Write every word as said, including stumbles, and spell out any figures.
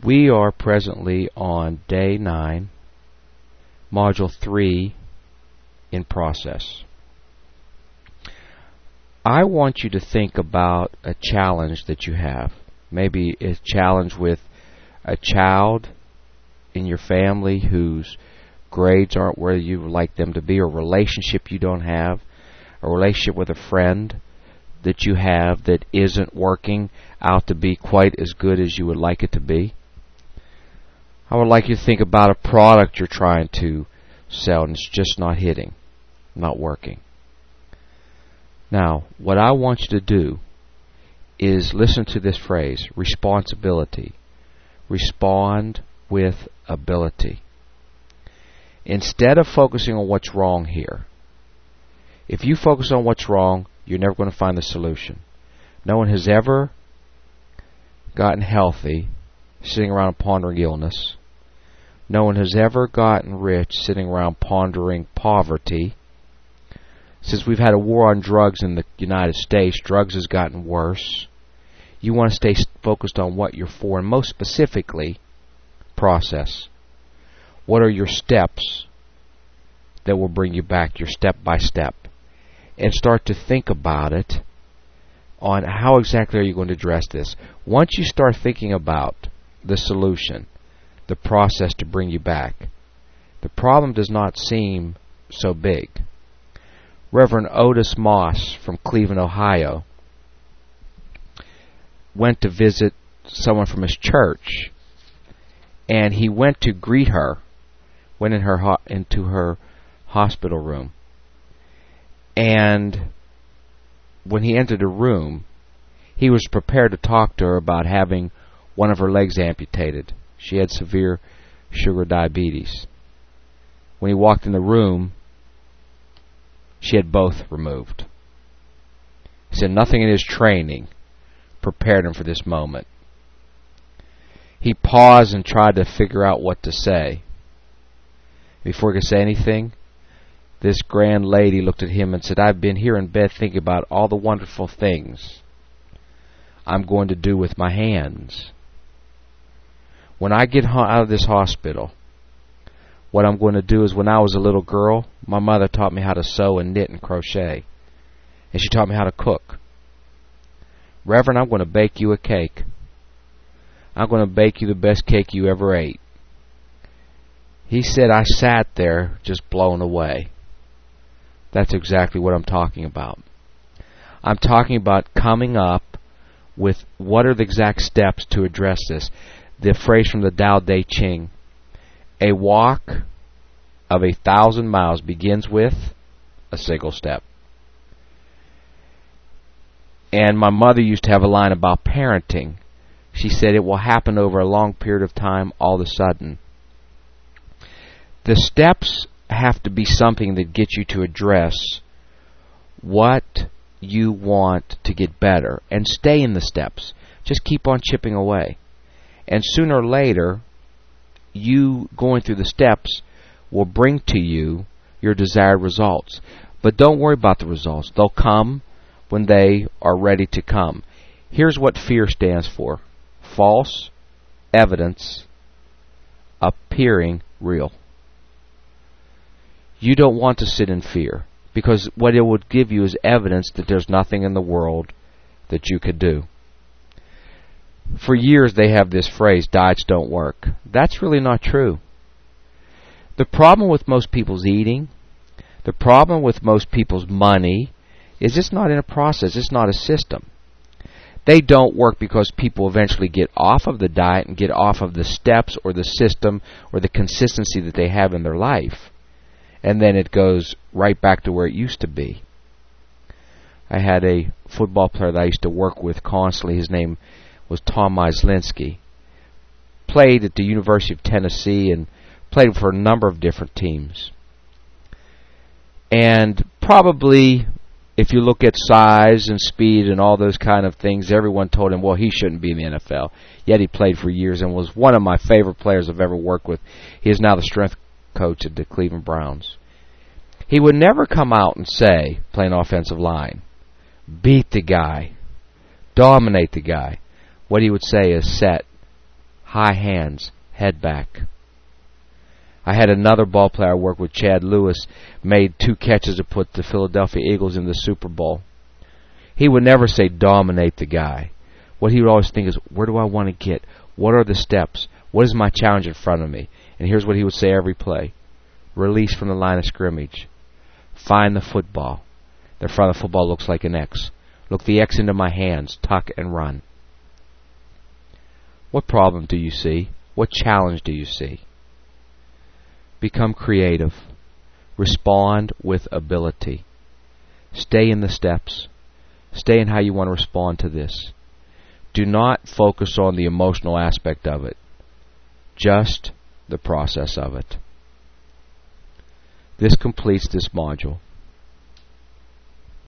We are presently on day nine, module three in process. I want you to think about a challenge that you have. Maybe a challenge with a child in your family whose grades aren't where you would like them to be, or a relationship you don't have, a relationship with a friend that you have that isn't working out to be quite as good as you would like it to be. I would like you to think about a product you're trying to sell and it's just not hitting, not working. Now, what I want you to do is listen to this phrase, responsibility. Respond with ability. Instead of focusing on what's wrong here, if you focus on what's wrong, you're never going to find the solution. No one has ever gotten healthy sitting around pondering illness. No one has ever gotten rich sitting around pondering poverty. Since we've had a war on drugs in the United States, drugs has gotten worse. You want to stay focused on what you're for, and most specifically, process. What are your steps that will bring you back, your step by step? And start to think about it on how exactly are you going to address this. Once you start thinking about the solution, the process to bring you back, the problem does not seem so big. Reverend Otis Moss from Cleveland, Ohio, went to visit someone from his church, and he went to greet her, went in her ho- into her hospital room. And when he entered the room, he was prepared to talk to her about having one of her legs amputated. She had severe sugar diabetes. When he walked in the room, she had both removed. He said nothing in his training prepared him for this moment. He paused and tried to figure out what to say. Before he could say anything, this grand lady looked at him and said, I've been here in bed thinking about all the wonderful things I'm going to do with my hands. When I get out of this hospital, what I'm going to do is, when I was a little girl, my mother taught me how to sew and knit and crochet. And she taught me how to cook. Reverend, I'm going to bake you a cake. I'm going to bake you the best cake you ever ate. He said, I sat there just blown away. That's exactly what I'm talking about. I'm talking about coming up with what are the exact steps to address this. The phrase from the Tao Te Ching, a walk of a thousand miles begins with a single step. And my mother used to have a line about parenting. She said it will happen over a long period of time all of a sudden. The steps have to be something that gets you to address what you want to get better, and stay in the steps. Just keep on chipping away. And sooner or later, you going through the steps will bring to you your desired results. But don't worry about the results. They'll come when they are ready to come. Here's what fear stands for. False evidence appearing real. You don't want to sit in fear, because what it would give you is evidence that there's nothing in the world that you could do. For years they have this phrase, diets don't work. That's really not true. The problem with most people's eating, the problem with most people's money, is it's not in a process, it's not a system. They don't work because people eventually get off of the diet and get off of the steps or the system or the consistency that they have in their life. And then it goes right back to where it used to be. I had a football player that I used to work with constantly. His name was Tom Myslinski. Played at the University of Tennessee and played for a number of different teams. And probably, if you look at size and speed and all those kind of things, everyone told him, well, he shouldn't be in the N F L. Yet he played for years and was one of my favorite players I've ever worked with. He is now the strength coach at the Cleveland Browns. He would never come out and say, playing offensive line, beat the guy, dominate the guy. What he would say is set high hands, head back. I had another ball player I worked with, Chad Lewis, made two catches to put the Philadelphia Eagles in the Super Bowl. He would never say dominate the guy. What he would always think is, where do I want to get? What are the steps? What is my challenge in front of me? And here's what he would say every play. Release from the line of scrimmage. Find the football. The front of the football looks like an X. Look the X into my hands. Tuck and run. What problem do you see? What challenge do you see? Become creative. Respond with ability. Stay in the steps. Stay in how you want to respond to this. Do not focus on the emotional aspect of it. Just the process of it. This completes this module.